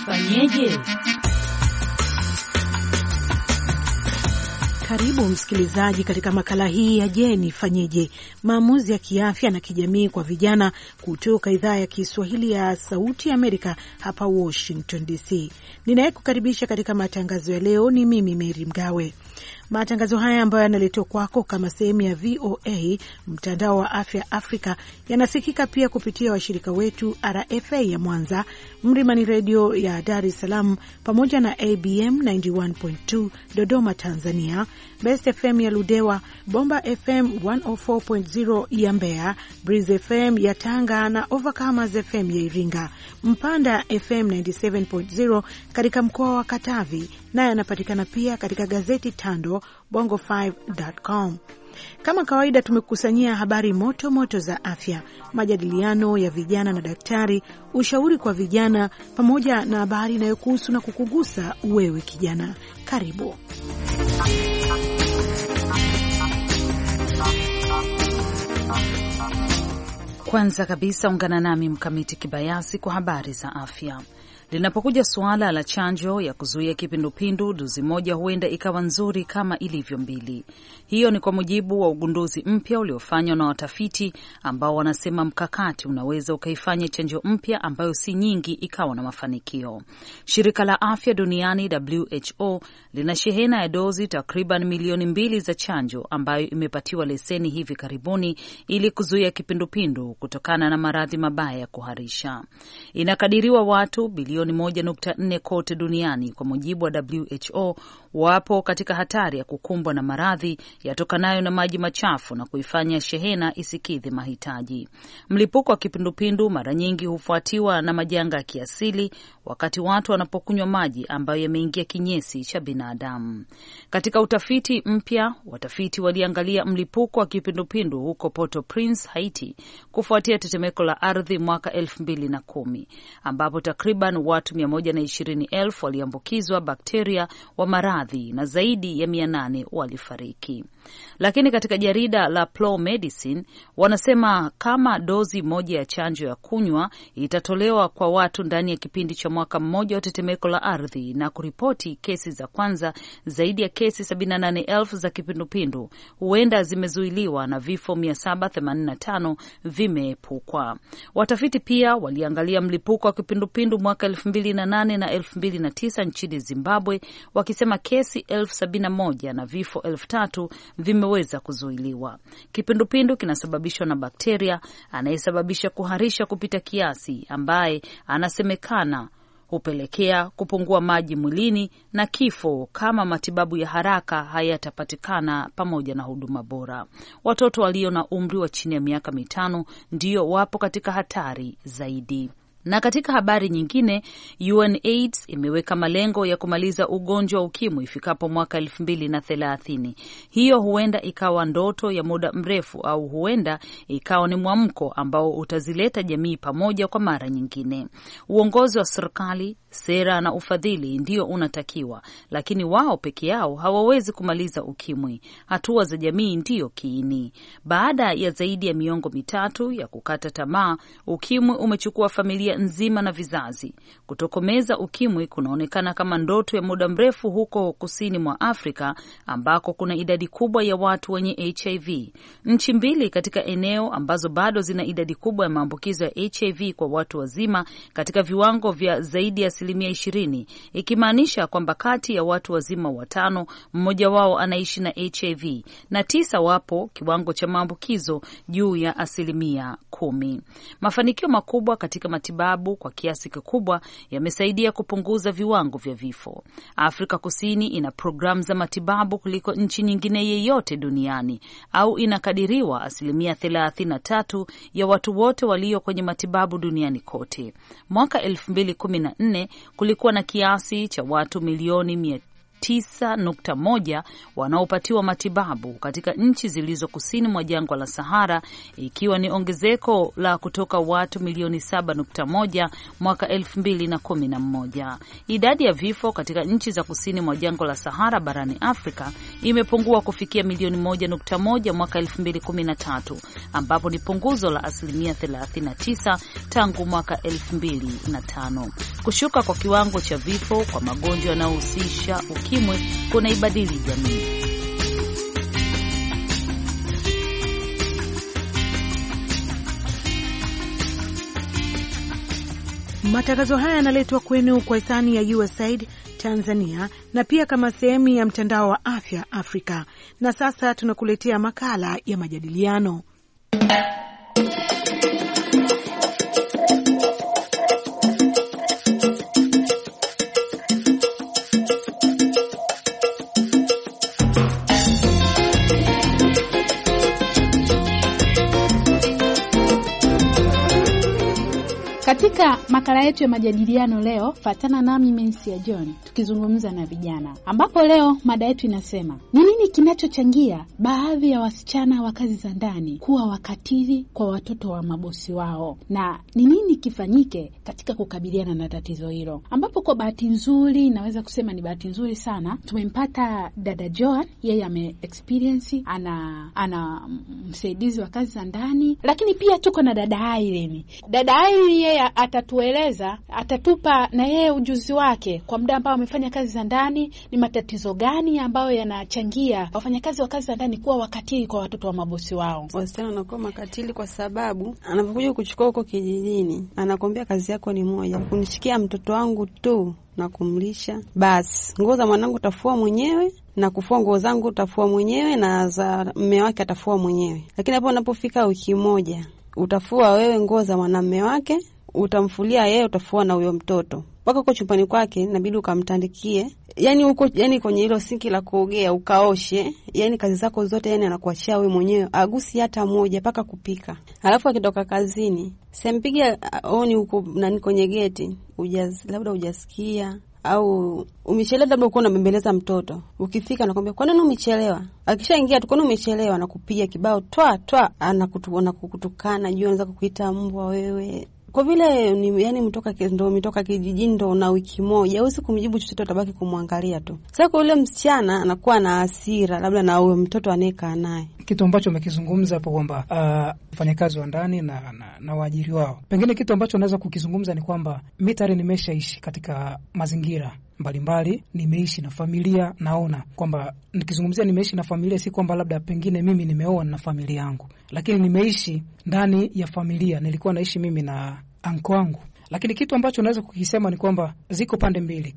Fanyeje? Karibu msikilizaji katika makala hii ya Je, Nifanyeje, maamuzi ya kiafya na kijamii kwa vijana kutoka idhaa ya Kiswahili ya Sauti ya Amerika hapa Washington DC. Ninayekukaribisha katika matangazo ya leo ni mimi Mary Mgawe. Matangazo haya ambayo yanaletwa kwako kama sehemu ya VOA mtandao wa afya Afrika yanasikika pia kupitia washirika wetu RFA ya Mwanza, Mlimani Radio ya Dar es Salaam, pamoja na ABM 91.2 Dodoma Tanzania, Best FM ya Ludewa, Bomba FM 104.0 ya Mbeya, Breeze FM ya Tanga na Overcomers FM ya Iringa, Mpanda FM 97.0 katika mkoa wa Katavi, na yanapatikana pia katika gazeti Tando Bongo5.com. Kama kawaida tumekusanyia habari moto moto za afya, majadiliano ya vijana na daktari, ushauri kwa vijana, pamoja na habari inayokuhusu na kukugusa wewe kijana. Karibu. Kwanza kabisa ungana nami Mkamiti Kibayasi kwa habari za afya. Linapokuja suala la chanjo ya kuzuia kipindupindu, dozi moja huenda ikawa nzuri kama ilivyo mbili. Hiyo ni kwa mujibu wa ugunduzi mpya uliofanywa na watafiti ambao wanasema mkakati unaweza ukaifanya chanjo mpya ambayo si nyingi ikawa na mafanikio. Shirika la Afya Duniani WHO lina shehena ya dozi takriban milioni 2 za chanjo ambayo imepatiwa leseni hivi karibuni ili kuzuia kipindupindu kutokana na maradhi mabaya ya kuharisha. Inakadiriwa watu bilioni 1.4 kote duniani kwa mujibu wa WHO wapo katika hatari ya kukumbwa na maradhi yatokanayo na maji machafu na kuifanya shehena isikidhi mahitaji. Mlipuko wa kipindupindu mara nyingi hufuatiwa na majanga ya kiasili wakati watu wanapokunywa maji ambayo yameingia kinyesi cha binadamu. Katika utafiti mpya, watafiti waliangalia mlipuko wa kipindupindu huko Port-au-Prince, Haiti, kufuatia tetemeko la ardhi mwaka 2010 ambapo takriban watu 120,000 waliambukizwa bakteria wa maradhi na zaidi ya 800 walifariki. Lakini katika jarida la Plow Medicine wanasema kama dozi moja ya chanjo ya kunywa itatolewa kwa watu ndani ya kipindi cha mwaka mmoja wa tetemeko la ardhi na kuripoti kesi za kwanza, zaidi ya kesi 78,000 za kipindupindu huenda zimezuiliwa na vifo 785 vimeepukwa. Watafiti pia waliangalia mlipuko wa kipindupindu mwaka 2008 na 2009 nchini Zimbabwe, wakisema kesi 71,000 na vifo 3,000 vimeweza kuzuiliwa. Kipindupindu kinasababishwa na bakteria anayesababisha kuharisha kupita kiasi, ambaye anasemekana hupelekea kupungua maji mwilini na kifo kama matibabu ya haraka hayatapatikana pamoja na huduma bora. Watoto walio na umri wa chini ya miaka 5 ndio wapo katika hatari zaidi. Na katika habari nyingine, UNAIDS imeweka malengo ya kumaliza ugonjwa wa ukimwi ifikapo mwaka 2030. Hiyo huenda ikawa ndoto ya muda mrefu au huenda ikawa ni mwamko ambao utazileta jamii pamoja kwa mara nyingine. Uongozi wa serikali, sera na ufadhili ndio unatakiwa, lakini wao peke yao hawawezi kumaliza ukimwi. Hatua za jamii ndio kiini. Baada ya zaidi ya miongo 3 ya kukata tamaa, ukimwi umechukua familia nzima na vizazi. Kutokomeza ukimwi kunaonekana kama ndoto ya muda mrefu huko kusini mwa Afrika ambako kuna idadi kubwa ya watu wenye HIV. Nchi 2 katika eneo ambazo bado zina idadi kubwa ya maambukizo ya HIV kwa watu wazima katika viwango vya zaidi ya 20%, ikimaanisha kwamba kati ya watu wazima 5 mmoja wao anaishi na HIV na 9 wapo kiwango cha maambukizo juu ya 10%. Mafanikio makubwa katika matibabu kwa kiasi kikubwa yamesaidia kupunguza viwango vya vifo. Afrika Kusini ina programu za matibabu kuliko nchi nyingine yeyote duniani, au inakadiriwa 33% ya watu wote walio kwenye matibabu duniani kote. Mwaka 2014 kulikuwa na kiasi cha watu milioni 9.1 wanaopatiwa matibabu katika nchi zilizo kusini mwa jangwa la Sahara, ikiwa ni ongezeko la kutoka watu milioni 7.1 mwaka 2011. Idadi ya vifo katika nchi za kusini mwa jangwa la Sahara barani Afrika imepungua kufikia milioni 1.1 mwaka 2013, ambapo ni punguzo la asilimia 39 tangu mwaka 2005. Kushuka kwa kiwango cha vifo kwa magonjwa yanayohusisha ukimwi kuna ibadili jamii. Matangazo haya yanaletwa kwenu kwa hisani ya USAID Tanzania na pia kama sehemu ya mtandao wa afya Afrika. Na sasa tunakuletea makala ya majadiliano. Katika makala yetu ya majadiliano leo, fatana nami Mensia John tukizungumza na vijana, ambapo leo mada yetu inasema ni nini kinachochangia baadhi ya wasichana wa kazi za ndani kuwa wakatili kwa watoto wa mabosi wao, na ni nini kifanyike katika kukabiliana na tatizo hilo, ambapo kwa bahati nzuri, naweza kusema ni bahati nzuri sana, tumempata dada Joan. Yeye ame experience, ana msaidizi wa kazi za ndani, lakini pia tuko na dada Irene. Dada Irene atatueleza, atatupa na yeye ujuzi wake kwa muda ambao amefanya kazi za ndani, ni matatizo gani ambayo yanachangia wafanyakazi wa kazi za ndani kuwa wakatili kwa watoto wa mabosi wao. Wasichana wanakuwa makatili kwa sababu anapokuja kuchukua huko kijijini, anakwambia kazi yako ni moja, kunishikia mtoto wangu tu na kumlisha. Basi nguo za mwanangu utafua mwenyewe, na kufua nguo zangu utafua mwenyewe, na za mume wake atafua mwenyewe. Lakini hapo unapofika wiki moja, utafua wewe nguo za mwanamume wake, utamfulia yeye, utafua na huyo mtoto. Mpaka uko chumbani kwake inabidi ukamtandikie. Yaani huko, yaani kwenye hilo sinki la kuogea ukaoshe. Yaani kazi zako zote yani anakuachia wewe mwenyewe. Agusi hata moja mpaka kupika. Alafu akitoka kazini, sempigia oni huko nani kwenye geti, labda hujasikia au umechelewa, labda uko unambembeleza mtoto. Ukifika anakuambia kwa nini umechelewa? Akishaingia tu kwa nini umechelewa, na kupiga kibao twa anakutukana, juu anaweza kukuita mbwa wewe. Kwa vile ni yani umetoka kijijini ndo na wiki moja, huwezi kumjibu chochote, utabaki kumwangalia tu. Sasa kwa yule msichana anakuwa na hasira labda na huyo mtoto anayekaa naye. Kitu ambacho umekizungumza hapo kwamba wafanyakazi wa ndani na waajiri wao, pengine kitu ambacho naweza kukizungumza ni kwamba mimi tayari nimeshaishi katika mazingira mbalimbali, nimeishi na familia. Naona kwamba nikizungumzia nimeishi na familia, si kwamba labda pengine mimi nimeoa na familia yangu, lakini nimeishi ndani ya familia. Nilikuwa naishi mimi na anko wangu. Lakini kitu ambacho naweza kukisema ni kwamba ziko pande mbili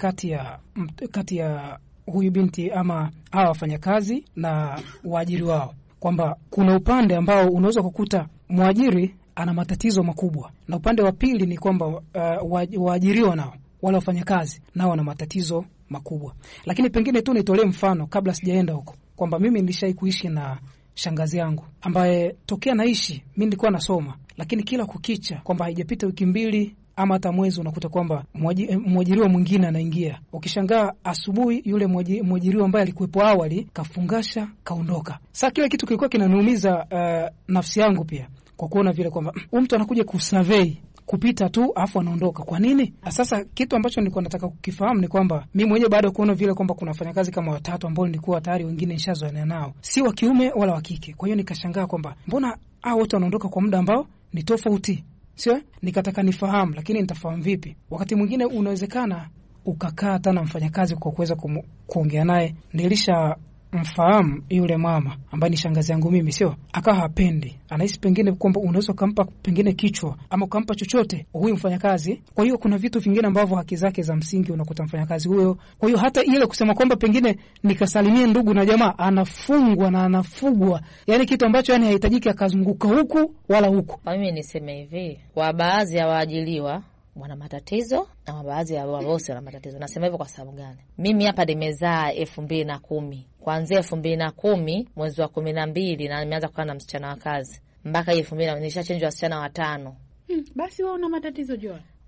kati ya huyu binti ama hawa wafanyakazi na waajiri wao, kwamba kuna upande ambao unaweza kukuta mwajiri ana matatizo makubwa, na upande wa pili ni kwamba waajiriwa nao, wale wafanyakazi nao wana matatizo makubwa. Lakini pengine tu nitolee mfano kabla sijaenda huko, kwamba mimi nilishai kuishi na shangazi yangu ambaye tokea naishi mimi nilikuwa nasoma, lakini kila kukicha kwamba haijapita wiki mbili ama hata mwezi unakuta kwamba mwajiriwa mwingine anaingia. Ukishangaa asubuhi yule mwajiriwa ambaye alikuwepo awali kafungasha kaondoka. Sasa kile kitu kilikuwa kinaniumiza nafsi yangu pia, kwa kuona vile kwamba mtu anakuja kusurvey kupita tu afu anaondoka. Kwa nini? Sasa kitu ambacho nilikuwa nataka kukifahamu ni kwamba mimi mwenyewe baada ya kuona vile kwamba kuna wafanyakazi kama watatu ambao nilikuwa tayari wengine nishazoea nao, si wa kiume wala wa kike. Kwa hiyo nikashangaa kwamba mbona hao wote wanaondoka kwa muda ambao ni tofauti, sio? Nikataka nifahamu, lakini nitafahamu vipi? Wakati mwingine unawezekana ukakaa hata na mfanyakazi kwa kuweza kuongea naye. Nilisha mfahamu yule mama ambaye ni shangazi yangu mimi, sio? Akawa hapendi, anahisi pengine kwamba unaweza kumpa pengine kichwa ama kumpa chochote huyu mfanyakazi. Kwa hiyo kuna vitu vingine ambavyo haki zake za msingi unakuta mfanyakazi huyo. Kwa hiyo hata ile kusema kwamba pengine nikasalimie ndugu na jamaa, anafungwa na anafugwa, yani kitu ambacho yani hahitajiki akazunguka huku wala huku. Mimi niseme hivi, kwa baadhi ya waajiliwa wana matatizo na baadhi ya wabosi wana matatizo. Nasema hivyo kwa sababu gani? Mimi hapa nimezaa 2010. Kuanzia 2010 mwezi wa 12 na nimeanza kukaa na msichana wa kazi mpaka 2000 nilishachanjwa wasichana 5. Basi wewe una matatizo Joa.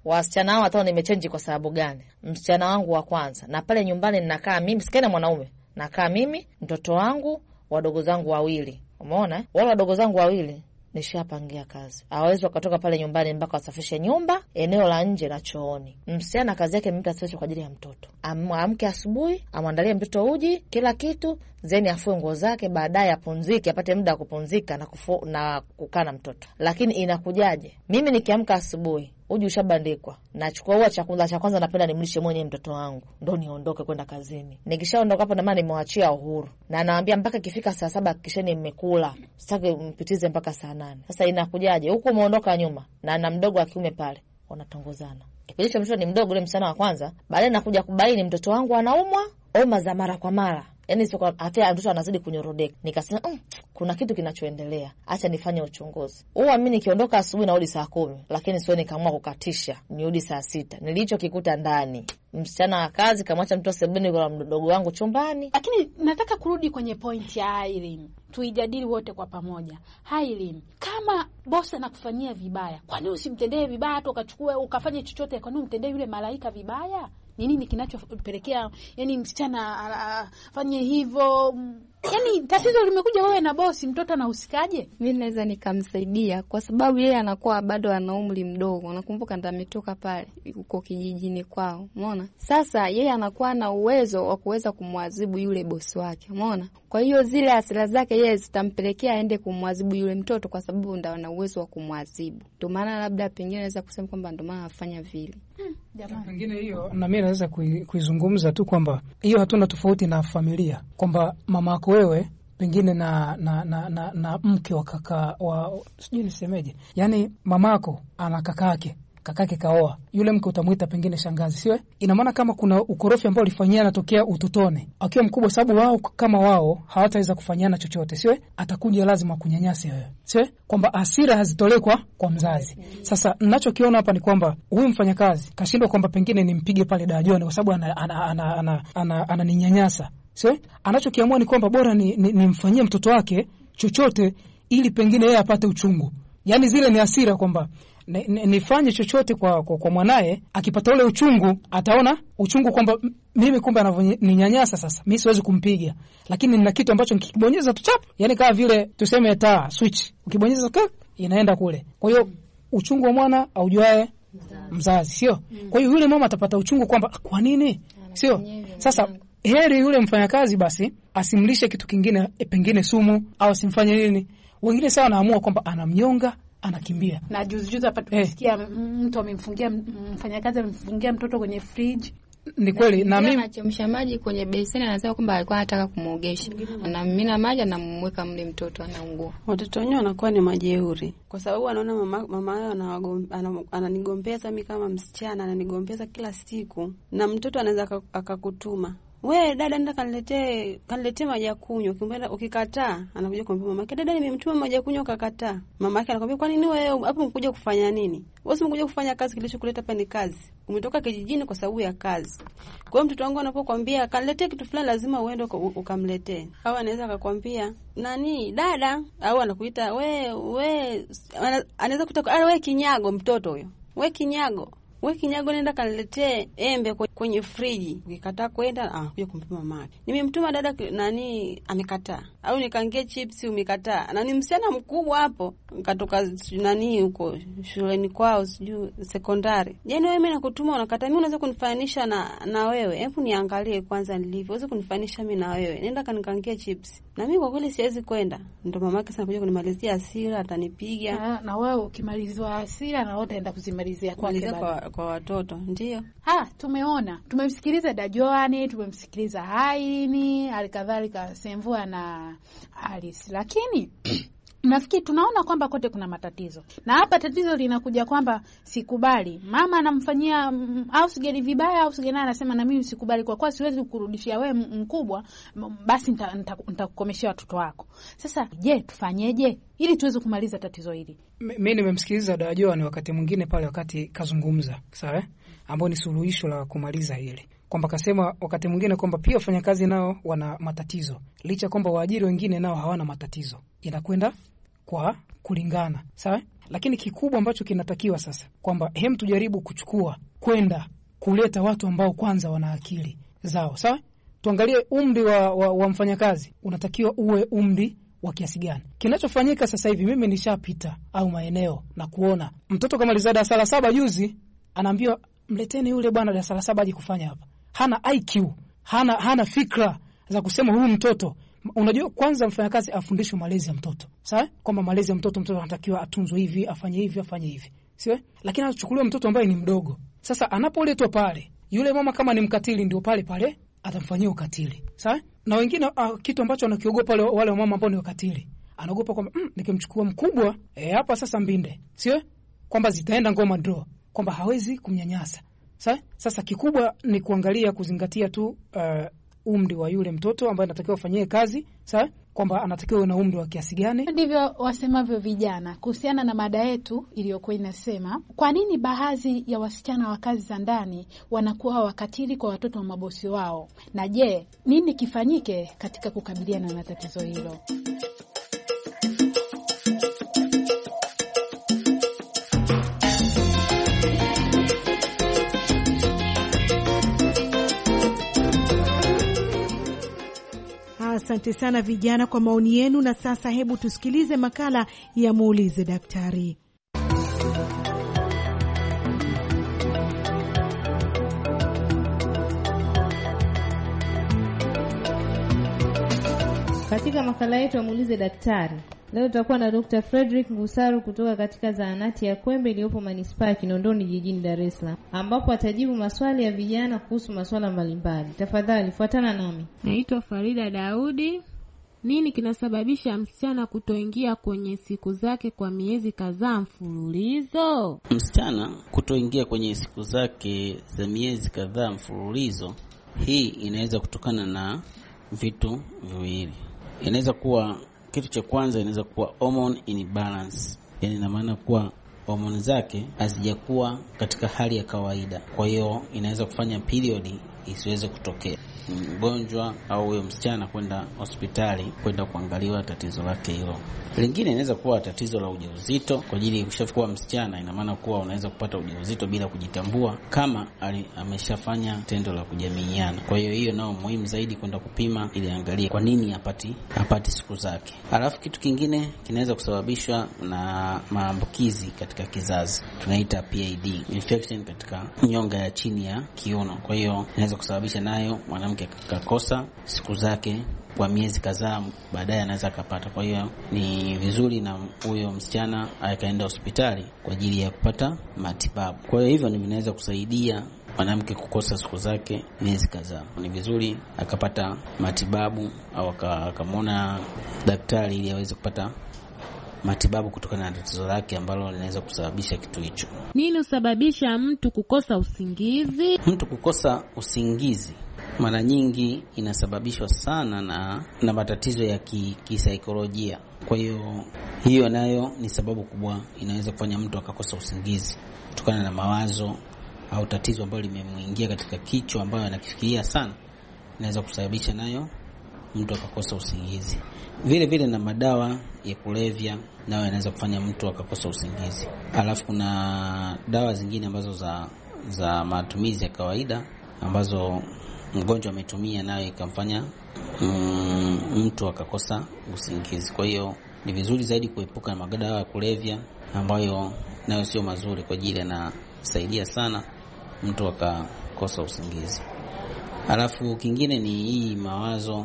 wasichana hao hata nimechange kwa sababu gani? Msichana wangu wa kwanza, na pale nyumbani ninakaa mimi, sikaenda mwanaume, nakaa mimi, mtoto wangu, wadogo zangu wawili. Umeona? Wale wadogo zangu wawili nishapangia kazi. Hawezi wakatoka pale nyumbani mpaka wasafishe nyumba, eneo la nje na chooni. Msichana kazi yake mimi tasafisha kwa ajili ya mtoto. Amke asubuhi, amwandalie mtoto uji, kila kitu, zeni afue nguo zake, baadaye apumzike, apate muda wa kupumzika na kukaa na mtoto. Lakini inakujaje? Mimi nikiamka asubuhi, uji ushabandikwa, nachukua huwa chakula cha kwanza napenda nimlishe mwenyewe mtoto wangu, ndo niondoke kwenda kazini. Nikishaondoka hapo na maana nimewachia uhuru. Na nawaambia mpaka ikifika saa 7 hakikisheni mmekula. Sitaki mpitize mpaka saa 8. Sasa inakujaje? Huko umeondoka nyuma na mdogo wa kiume pale wanatongozana. Kipindi mtoto ni mdogo, ule msichana wa kwanza, baadaye nakuja kubaini mtoto wangu anaumwa, homa za mara kwa mara. Yaani sio hata mtoto anazidi kunyorodeka. Nikasema kuna kitu kinachoendelea. Acha nifanye uchunguzi. Mimi nikiondoka asubuhi narudi saa 10, lakini sio nikaamua kukatisha. Nirudi saa 6. Nilichokikuta ndani, msichana wa kazi kamwacha mtoto sebuleni kwa mdogo wangu chumbani. Lakini nataka kurudi kwenye point ya Aileen. Tuijadili wote kwa pamoja. Aileen, kama bosi anakufanyia vibaya, kwa nini usimtendee vibaya tu ukachukue ukafanye chochote? Kwa nini umtendee yule malaika vibaya? Nini kinachopelekea yani msichana afanye hivyo? Yani tatizo limekuja wewe na bosi, mtoto anahusikaje? Mimi naweza nikamsaidia kwa sababu yeye anakuwa bado ana umri mdogo. Nakumbuka ndo ametoka pale huko kijijini kwao. Umeona? Sasa yeye anakuwa na uwezo wa kuweza kumwadhibu yule bosi wake. Umeona? Kwa hiyo zile hasira zake yeye zitampelekea aende kumwadhibu yule mtoto kwa sababu ndo ana uwezo wa kumwadhibu. Ndio maana labda pengine naweza kusema kwamba ndo maana afanya vile. Jamani, pengine hiyo na mimi naweza kuizungumza tu kwamba hiyo hatuna tofauti na familia, kwamba mama yako wewe pengine na mke wa kaka wa sijui nisemeje, yani mamako ana kakake kaoa, yule mke utamuita pengine shangazi, sio? Ina maana kama kuna ukorofi ambao ulifanyiana tokea utotoni akiwa mkubwa, sababu wao kama wao hawataweza kufanyana chochote, sio? Atakuja lazima kunyanyasa wewe, sio? Kwamba hasira hazitolewi kwa mzazi. Sasa ninachokiona hapa ni kwamba huyu mfanyakazi kashindwa kwamba pengine nimpige pale dajoni kwa sababu ananinyanyasa, sio? Anachokiamua ni kwamba bora nimfanyie mtoto wake chochote ili pengine yeye apate uchungu. Yaani zile ni hasira kwamba nifanye chochote kwa mwanae, akipata ule uchungu ataona uchungu kwamba mimi kumbe anavyoninyanyasa, sasa mimi siwezi kumpiga, lakini nina kitu ambacho nikibonyeza tu chap, yani kama vile tuseme taa switch, ukibonyeza inaenda kule. Kwa hiyo uchungu wa mwana aujuae mzazi, sio? Kwa hiyo yule mama atapata uchungu kwamba kwa nini, sio? Sasa heri yule mfanyakazi basi asimlishe kitu kingine, pengine sumu, au asimfanye nini. Wengine sawa naamua kwamba anamnyonga, anakimbia. Na juzi hapa tumesikia mtu amemfungia mfanyakazi amemfungia mtoto kwenye fridge. Ni kweli, na mimi anachemsha maji kwenye beseni, anasema kwamba alikuwa anataka kumuogesha. Anamimina maji anamweka mle mtoto anaungua. Watoto wenyewe wanakuwa ni majeuri kwa sababu anaona mama yao ananigombeza mimi kama msichana, ananigombeza kila siku, na mtoto anaweza akakutuma, we dada nenda kaniletee maji ya kunywa. Ukikataa anakuja kumwambia mama yake, dada nimemtuma maji ya kunywa ukakataa. Mama yake anakuambia, kwa nini wewe hapo mkuja kufanya nini? Wewe umekuja kufanya kazi, kilichokuleta hapa ni kazi. Umetoka kijijini kwa sababu ya kazi. Kwa hiyo mtoto wangu anapokuambia kaniletee kitu fulani lazima uende ukamletee. Au anaweza akakwambia nani dada, au anakuita we anaweza kutaka wewe kinyago, mtoto huyo. Wewe kinyago nenda kaniletee embe kwenye friji. Ukikataa kwenda kuja kumpima mama yake. Nimemtuma dada nani amekataa. Au nikangie chips umekataa. Na ni msichana mkubwa hapo, nikatoka nani huko shuleni kwao sijui sekondari. Yaani wewe mimi nakutuma unakataa, mimi unaweza kunifanisha na wewe. Hebu niangalie kwanza nilivyo. Unaweza kunifanisha mimi na wewe. Nenda kanikangie chips. Na mimi kwa kweli siwezi kwenda. Ndio mama yake sasa kuja kunimalizia hasira, atanipiga. Na wewe ukimalizwa hasira na wote enda kuzimalizia kwake kwa watoto. Ndio. Tumemsikiliza Dajoani, tumemsikiliza Haini, alikadhalika Semvua na Alice. Lakini nafikiri tunaona kwamba kote kuna matatizo. Na hapa tatizo linakuja kwamba sikubali. Mama anamfanyia au sigeli vibaya au sigeli anasema na mimi sikubali kwa kuwa siwezi kukurudishia wewe mkubwa, basi nitakukomeshia watoto wako. Sasa je, tufanyeje ili tuweze kumaliza tatizo hili? Mimi nimemsikiliza Dajoani wakati mwingine pale wakati kazungumza, sawa? Ambao ni suluhisho la kumaliza hili. Kwamba kasema wakati mwingine kwamba pia wafanyakazi nao wana matatizo. Licha kwamba waajiri wengine nao hawana matatizo. Inakwenda kwa kulingana, sawa? Lakini kikubwa ambacho kinatakiwa sasa kwamba tujaribu kuchukua kwenda kuleta watu ambao kwanza wana akili zao. Sawa? Tuangalie umri wa mfanyakazi unatakiwa uwe umri wa kiasi gani. Kinachofanyika sasa hivi, mimi nishapita au maeneo na kuona mtoto kamaliza darasa la 7 juzi, anaambiwa mleteni yule bwana darasa la 7 aje kufanya hapa. Hana IQ, hana fikra za kusema huyu mtoto. Unajua, kwanza mfanyakazi afundishwe malezi ya mtoto. Sawa? Kwamba malezi ya mtoto anatakiwa atunzwe hivi, afanye hivi. Sio? Lakini anachukuliwa mtoto ambaye ni mdogo. Sasa anapoletwa pale, yule mama kama ni mkatili ndio pale atamfanyia ukatili. Sawa? Na wengine kitu ambacho wanakiogopa wale mama ambao ni wakatili. Anaogopa kwamba nikimchukua mkubwa hapa sasa mbinde. Sio? Kwamba zitaenda ngoma draw, kwamba hawezi kumnyanyasa. Sawa? Sasa kikubwa ni kuangalia, kuzingatia tu umri wa yule mtoto ambaye anatakiwa afanyie kazi. Sawa? Kwamba anatakiwa na umri wa kiasi gani. Ndivyo wasemavyo vijana kuhusiana na mada yetu iliyokuwa inasema, kwa nini baadhi ya wasichana wa kazi za ndani wanakuwa wakatili kwa watoto wa mabosi wao, na je, nini kifanyike katika kukabiliana na tatizo hilo? Asante sana vijana kwa maoni yenu, na sasa hebu tusikilize makala ya Muulize Daktari. Katika makala yetu ya Muulize Daktari, leo tutakuwa na Dr. Frederick Ngusaru kutoka katika zahanati ya Kwembe iliyopo manispaa ya Kinondoni jijini Dar es Salaam, ambapo atajibu maswali ya vijana kuhusu masuala mbalimbali. Tafadhali fuatana nami. Naitwa Farida Daudi. Nini kinasababisha msichana kutoingia kwenye siku zake kwa miezi kadhaa mfululizo? Msichana kutoingia kwenye siku zake za miezi kadhaa mfululizo, hii inaweza kutokana na vitu viwili. Inaweza kuwa, kitu cha kwanza inaweza kuwa hormone imbalance. Yaani ina maana kuwa homoni zake hazijakuwa katika hali ya kawaida. Kwa hiyo inaweza kufanya period isiweze kutokea. Mgonjwa au huyo msichana kwenda hospitali kwenda kuangaliwa tatizo lake hilo. Lingine inaweza kuwa tatizo la ujauzito. Kwa ajili ukishakuwa msichana, ina maana kuwa unaweza kupata ujauzito bila kujitambua kama ameshafanya tendo la kujamiiana. Kwa hiyo hiyo nao muhimu zaidi kwenda kupima ili angalie kwa nini hapati siku zake. Alafu kitu kingine kinaweza kusababishwa na maambukizi katika kizazi. Tunaita PID, infection katika nyonga ya chini ya kiuno. Kwa hiyo inaweza kusababisha nayo mwanamke akakosa siku zake kwa miezi kadhaa, baadaye anaweza akapata. Kwa hiyo ni vizuri na huyo msichana akaenda hospitali kwa ajili ya kupata matibabu. Kwa hiyo hivyo vinaweza kusaidia mwanamke kukosa siku zake miezi kadhaa. Ni vizuri akapata matibabu au akamwona daktari ili aweze kupata matibabu kutokana na tatizo lake ambalo linaweza kusababisha kitu hicho. Nini husababisha mtu kukosa usingizi? Mtu kukosa usingizi mara nyingi inasababishwa sana na matatizo ya kisaikolojia. Kwa hiyo nayo ni sababu kubwa inaweza kufanya mtu akakosa usingizi kutokana na mawazo au tatizo ambalo limemuingia katika kichwa ambayo anakifikiria sana, inaweza kusababisha nayo mtu akakosa usingizi. Vile vile na madawa ya kulevya nayo yanaweza kufanya mtu akakosa usingizi. Alafu kuna dawa zingine ambazo za matumizi ya kawaida ambazo mgonjwa ametumia nayo ikamfanya mtu akakosa usingizi. Kwa hiyo ni vizuri zaidi kuepuka na madawa ya kulevya ambayo nayo sio mazuri kwa ajili yanasaidia sana mtu akakosa usingizi. Alafu kingine ni hii mawazo,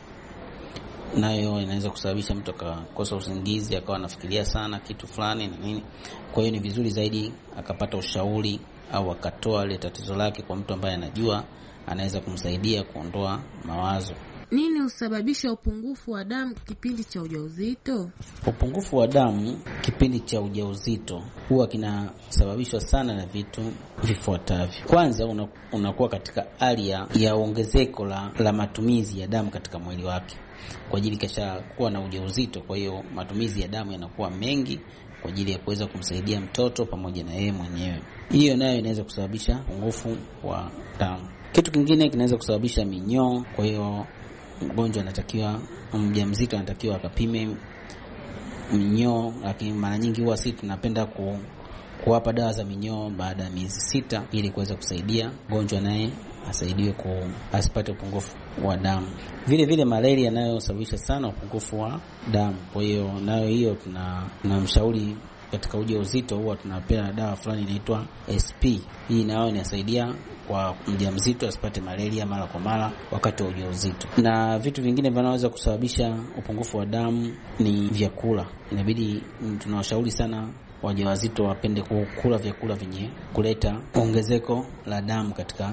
nayo inaweza kusababisha mtu akakosa usingizi, akawa anafikiria sana kitu fulani na nini. Kwa hiyo ni vizuri zaidi akapata ushauri au akatoa ile tatizo lake kwa mtu ambaye anajua anaweza kumsaidia kuondoa mawazo. Nini husababisha upungufu wa damu kipindi cha ujauzito? Upungufu wa damu kipindi cha ujauzito huwa kinasababishwa sana na vitu vifuatavyo. Kwanza, unakuwa katika hali ya ongezeko la matumizi ya damu katika mwili wake kwa ajili kisha kuwa na ujauzito. Kwa hiyo matumizi ya damu yanakuwa mengi kwa ajili ya kuweza kumsaidia mtoto pamoja na yeye mwenyewe. Hiyo nayo inaweza kusababisha upungufu wa damu. Kitu kingine kinaweza kusababisha minyoo. Kwa hiyo mgonjwa mjamzito anatakiwa akapime minyoo, lakini mara nyingi huwa sisi tunapenda kuwapa dawa za minyoo baada ya miezi 6 ili kuweza kusaidia mgonjwa naye asaidiwe asipate upungufu wa damu. Vile vile malaria nayo sababisha sana upungufu wa damu. Kwa hiyo nayo hiyo tunamshauri katika ujauzito huwa tunapea dawa fulani inaitwa SP. Hii nayo inasaidia kwa mjamzito asipate malaria mara kwa mara wakati wa ujauzito. Na vitu vingine vinaweza kusababisha upungufu wa damu ni vyakula. Inabidi tunawashauri sana wajawazito wapende kukula vyakula vyenye kuleta ongezeko la damu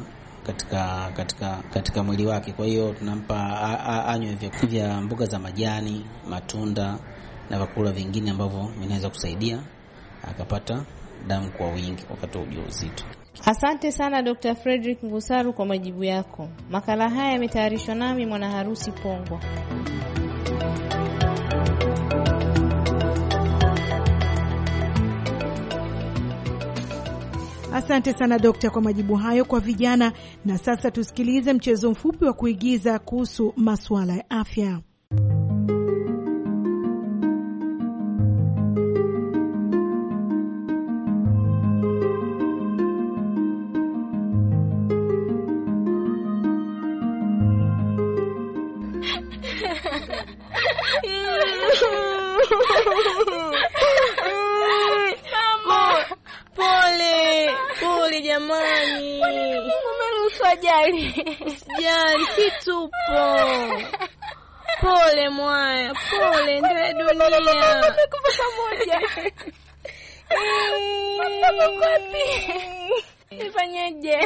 katika mwili wake. Kwa hiyo tunampa anywe vya mboga za majani, matunda na vyakula vingine ambavyo vinaweza kusaidia akapata damu kwa wingi wakati wa ujauzito. Asante sana Dr. Frederick Ngusaru kwa majibu yako. Makala haya yametayarishwa nami Mwana Harusi Pongwa. Asante sana dokta kwa majibu hayo kwa vijana. Na sasa tusikilize mchezo mfupi wa kuigiza kuhusu masuala ya afya. Pole jamani. Umeruhusu jali kitupo. Pole mwaya, pole ndio dunia. Tumekufa pamoja. Nifanyeje?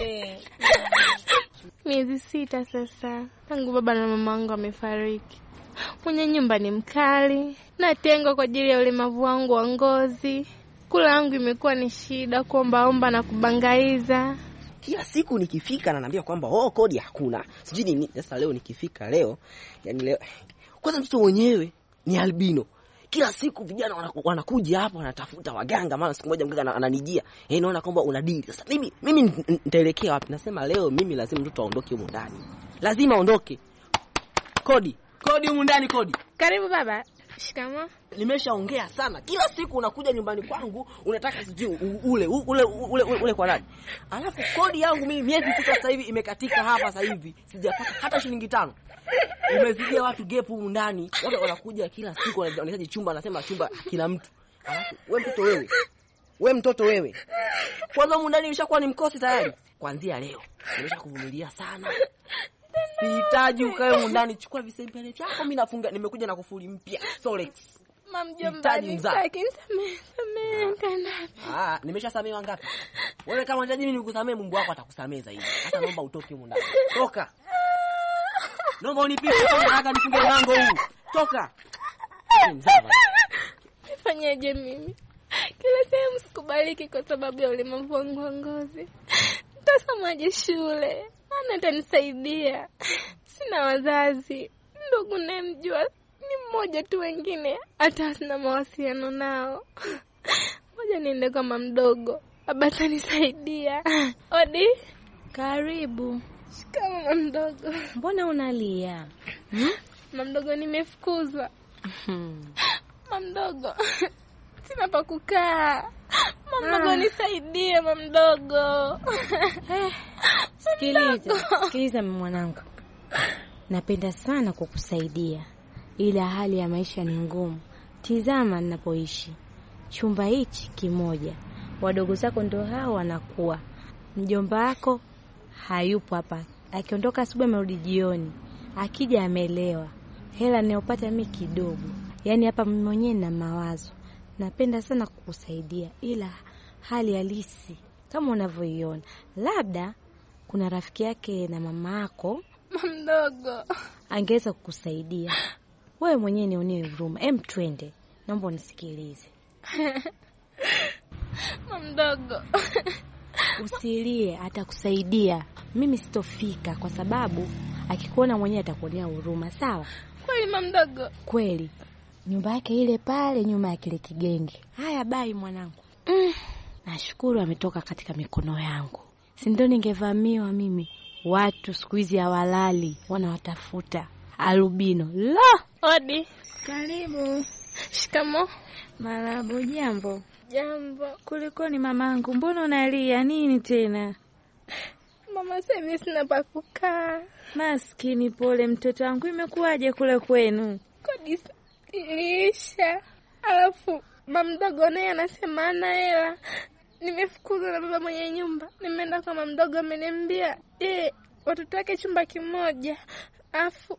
Miezi 6 sasa tangu baba na mamangu wamefariki. Mwenye nyumba ni mkali, natengwa kwa ajili ya ulemavu wangu wa ngozi. Kula yangu imekuwa ni shida, kuombaomba na kubangaiza. Kila siku nikifika na naambia kwamba kodi hakuna. Sijui nini. Sasa leo nikifika yani leo kwanza mtoto mwenyewe ni albino. Kila siku vijana wanakuja hapa wanatafuta waganga, maana siku moja mganga ananijia. Naona kwamba unadili. Sasa mimi nitaelekea wapi? Nasema leo mimi lazima mtoto aondoke huko ndani. Lazima aondoke. Kodi huko ndani, kodi. Karibu baba. Shikamo. Nimeshaongea sana. Kila siku unakuja nyumbani kwangu unataka sijui ule kwa nani. Alafu kodi yangu mimi miezi 6 sasa hivi imekatika hapa sasa hivi. Sijapata hata shilingi 5. Umezidia watu gepu huko ndani. Wale wanakuja kila siku wanahitaji chumba, anasema chumba kila mtu. Alafu wewe mtoto wewe. Kwanza huko ndani imeshakuwa ni mkosi tayari. Kuanzia leo nimeshakuvumilia sana. Sihitaji ukae huko ndani, chukua visempele vyako, mimi nafunga, nimekuja na kufuli mpya Solex. Mamjomba nisamehe kana. Nimeshasamehewa ngapi? Wewe kama unajua mimi nikusamehe, Mungu wako atakusamehe zaidi. Sasa naomba utoke huko ndani. Toka. Naomba unipige haraka nifunge mlango huu. Toka. Nifanyeje mimi? Kila sehemu sikubaliki kwa sababu ya ulemavu wangu wa ngozi. Nitasomaje shule? Ana atanisaidia. Sina wazazi. Ndugu namjua ni mmoja tu, wengine hata sina mawasiliano nao. Ngoja niende kwa mama mdogo. Baba atanisaidia. Odi, karibu. Shikamoo mama mdogo. Mbona unalia? Mama mdogo, nimefukuzwa. Mama mdogo. Sina pa kukaa. Mama mdogo nisaidie mama mdogo. Sikiliza mwanangu. Napenda sana kukusaidia. Ila hali ya maisha ni ngumu. Tizama ninapoishi. Chumba hichi kimoja. Wadogo zako ndio hao wanakuwa. Mjomba wako hayupo hapa. Akiondoka asubuhi amerudi jioni. Akija amelewa. Hela ninayopata mimi kidogo. Yaani hapa mimi mwenyewe na mawazo. Napenda sana kukusaidia, ila hali halisi kama unavyoiona. Labda kuna rafiki yake na mama yako mdogo angeweza kukusaidia. Wewe mwenyewe nionee huruma. Twende. Naomba unisikilize. Mdogo. Usilie, atakusaidia. Mimi sitofika kwa sababu akikuona mwenyewe atakuonea huruma, sawa? Kweli mdogo? Kweli. Nyumba yake ile pale nyuma ya kile kigenge. Haya, bai mwanangu. Nashukuru ametoka katika mikono yangu. Si ndio ningevamiwa mimi. Watu siku hizi hawalali, wanawatafuta albino. La! Odi. Karibu. Shikamo. Marahaba. Jambo. Jambo. Kulikoni mamangu? Mbona unalia nini tena? Mama, sasa sina pa kukaa. Maskini, pole mtoto wangu. Imekuwaje kule kwenu? Kodi iliisha. Alafu mama mdogo naye anasema ana hela. Nimefukuzwa na baba mwenye nyumba. Nimeenda kwa mama mdogo, ameniambia watoto wake chumba kimoja. Alafu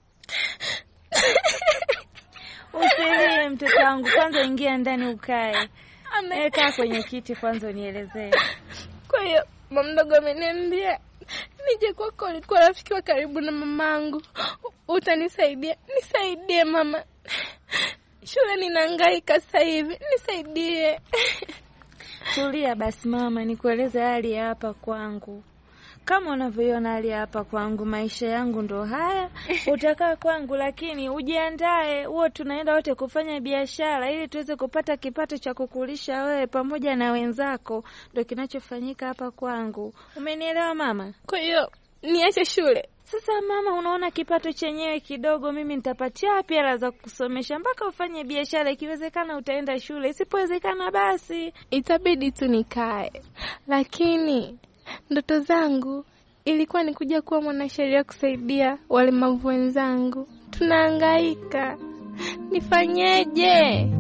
usilie mtoto wangu, kwanza ingia ndani ukae. Kaa kwenye kiti kwanza unielezee. Kwa hiyo mama mdogo ameniambia nije kwako, ulikuwa rafiki wa karibu na mamangu. Utanisaidia? Nisaidie mama. Shule ninahangaika sasa hivi. Nisaidie. Tulia basi mama, nikueleze hali ya hapa kwangu. Kama unavyoiona hali hapa kwangu, maisha yangu ndo haya. Utakaa kwangu, lakini ujiandae, huo tunaenda wote kufanya biashara ili tuweze kupata kipato cha kukulisha wewe pamoja na wenzako. Ndio kinachofanyika hapa kwangu. Umenielewa mama? Kwa hiyo niache shule? Sasa mama, unaona kipato chenyewe kidogo, mimi nitapatia wapi hela za kusomesha mpaka ufanye biashara? Ikiwezekana utaenda shule, isipowezekana basi itabidi tu nikae. Lakini ndoto zangu ilikuwa ni kuja kuwa mwanasheria kusaidia walemavu wenzangu. Tunahangaika. Nifanyeje?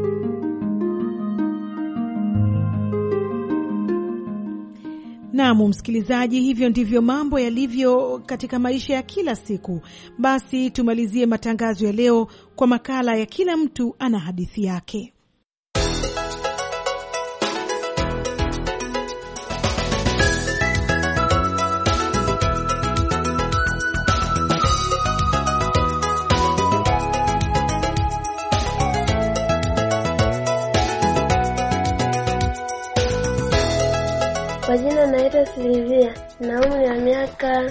Naam msikilizaji, hivyo ndivyo mambo yalivyo katika maisha ya kila siku. Basi tumalizie matangazo ya leo kwa makala ya kila mtu ana hadithi yake. Kwa jina naitwa Silvia, na umri wa miaka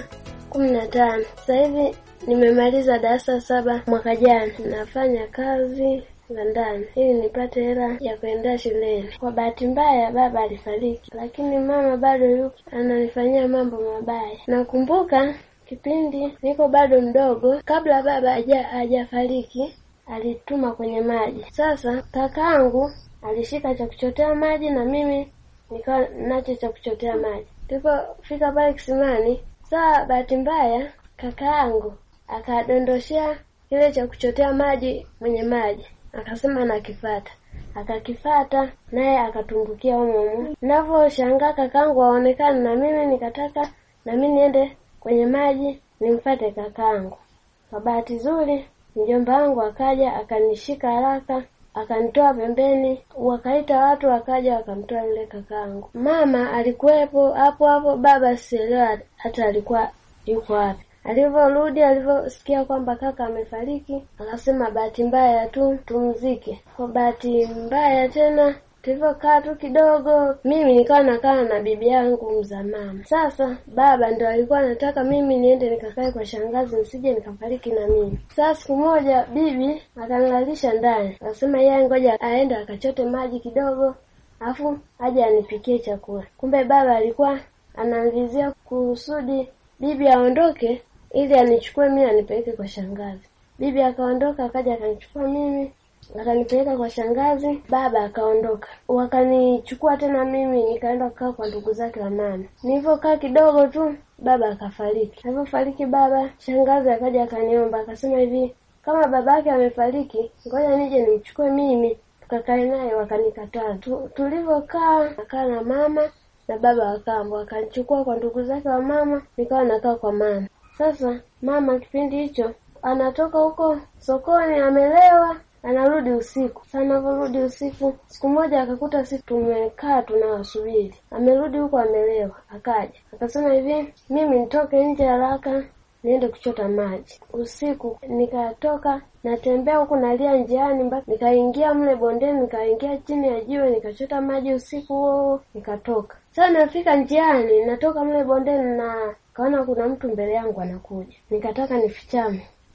15. Sasa hivi nimemaliza darasa 7 mwaka jana. Nafanya kazi za ndani ili nipate hela ya kuendea shuleni. Kwa bahati mbaya baba alifariki, lakini mama bado yuko ananifanyia mambo mabaya. Nakumbuka kipindi niko bado mdogo, kabla baba hajafariki, alituma kwenye maji. Sasa kakaangu alishika cha kuchotea maji na mimi nikawa nacho cha kuchotea maji. Tulipofika pale kisimani, saa bahati mbaya kakaangu akadondoshia kile cha kuchotea maji mwenye maji. Akasema nakifuata. Akakifata naye akatumbukia humo. Ninavyoshangaa kakaangu aonekana na mimi nikataka na mimi niende kwenye maji nimfuate kakaangu. Kwa bahati nzuri mjomba wangu akaja akanishika haraka, akanitoa pembeni, wakaita watu wakaja wakamtoa yule kakaangu. Mama alikuwepo hapo, baba sielewa hata alikuwa yuko wapi. Alivyorudi, alivyosikia kwamba kaka amefariki, akasema bahati mbaya tu tumzike. Kwa bahati mbaya tena tulivyokaa tu kidogo, mimi nikawa nakaa na bibi yangu mza mama. Sasa baba ndo alikuwa anataka mimi niende nikakae kwa shangazi nisije nikafariki na mimi. Sasa siku moja bibi akanilalisha ndani, akasema yeye ngoja aende akachote maji kidogo afu aje anipikie chakula. Kumbe baba alikuwa ananvizia kusudi bibi aondoke ili anichukue mimi anipeleke kwa shangazi. Bibi akaondoka, akaja akanichukua mimi akanipeleka kwa shangazi. Baba akaondoka, wakanichukua tena mimi nikaenda kukaa kwa ndugu zake wa mama. Nilipokaa kidogo tu baba akafariki. Alipofariki baba, shangazi akaja akaniomba, akasema hivi, kama babake amefariki ngoja nije nimchukue mimi tukakae naye. Wakanikataa. Tulivyokaa nakaa na mama na baba wakanichukua kwa ndugu zake wa mama, nikawa nakaa kwa mama. Sasa mama kipindi hicho anatoka huko sokoni amelewa, anarudi usiku. Sana anarudi usiku, siku moja akakuta sisi tumekaa tunawasubiri. Amerudi huko amelewa, akaja. Akasema hivi, mimi nitoke nje haraka niende kuchota maji. Usiku nikatoka natembea huko nalia njiani mpaka nikaingia mle bondeni, nikaingia chini ya jiwe nikachota maji usiku huo nikatoka. Sasa nafika njiani natoka mle bondeni na kaona kuna mtu mbele yangu anakuja. Nikataka nifichame.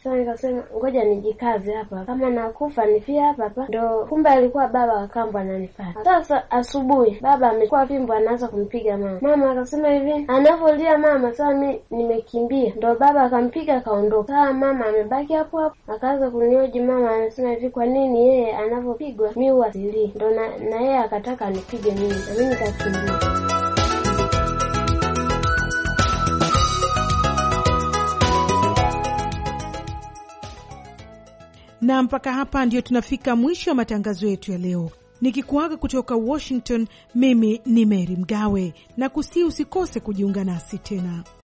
Sasa nikasema ngoja nijikaze hapa, kama nakufa nifie hapa hapa. Ndo kumbe alikuwa baba wa kambo ananifuata. Sasa asubuhi baba amechukua fimbo anaanza kumpiga mama. Mama akasema hivi, anavolia mama, sasa mimi nimekimbia. Ndo baba akampiga akaondoka. Sasa mama amebaki hapo hapo. Akaanza kunioji mama, anasema hivi, kwa nini yeye anavopigwa mimi huwa silii? Ndo na yeye akataka anipige mimi. Na mimi nikakimbia. Na mpaka hapa ndio tunafika mwisho wa matangazo yetu ya leo. Nikikuaga kutoka Washington, mimi ni Mary Mgawe, na usikose kujiunga nasi tena.